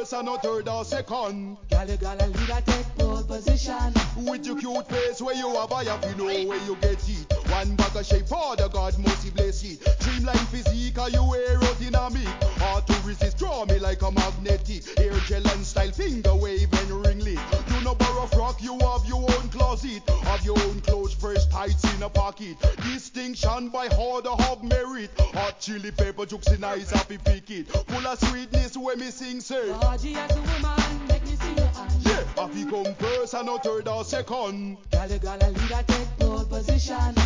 first and no third or second. Girl, you gotta lead a take pole position. With your cute face where you have, I have to know where you get it. One bag of shape for the God must bless it. Streamline physique, are you aerodynamic? Hard to resist, draw me like a magnetic. Hair gel and style, finger wave and ringlet. You no borrow frock, you have your own closet. Have your own clothes, fresh tights in a pocket. Distinction by order of merit. Hot chili pepper jokes in eyes, happy pick it. Full of sweetness when me sing, say. Gorgeous woman, make me see your hand. Yeah, have you come first and no third or second. Girl, you gotta lead a take pole position.